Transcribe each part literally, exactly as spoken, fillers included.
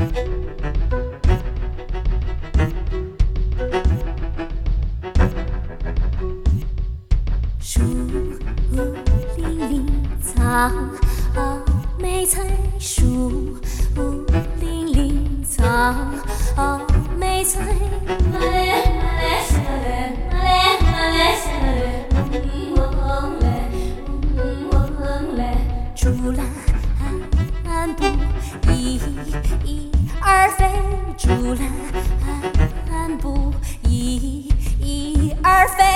树林里草莓菜，树林里草莓菜。马嘞马嘞下嘞，马嘞马嘞下嘞，嗡嗡嘞嗡嗡嘞。竹篮不翼而飞，竹篮不翼而飞。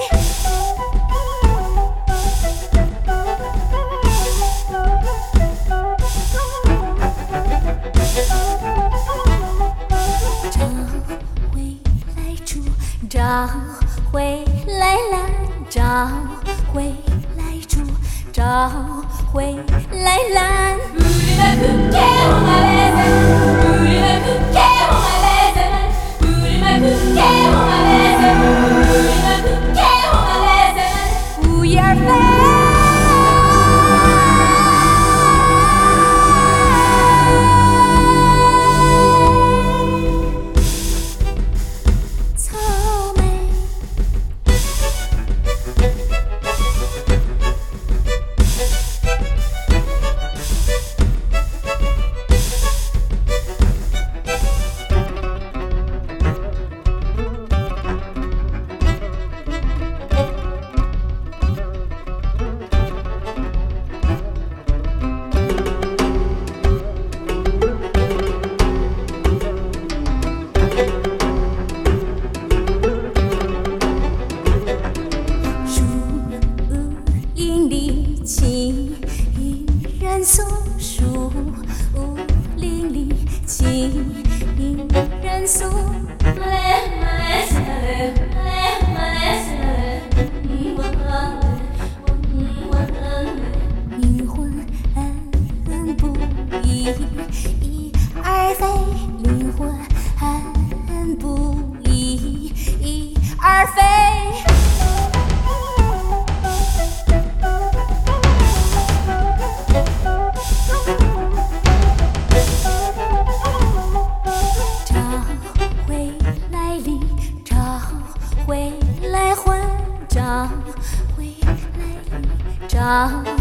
找回来蓝，找回来猪，找回来蓝。不翼而飞。情人诉，树林里情人诉。马嘞马嘞下嘞，马嘞马嘞下嘞，嗡嗡嘞嗡嗡嘞。灵魂不翼而飞，灵魂不翼而飞。回来还，找回来，找。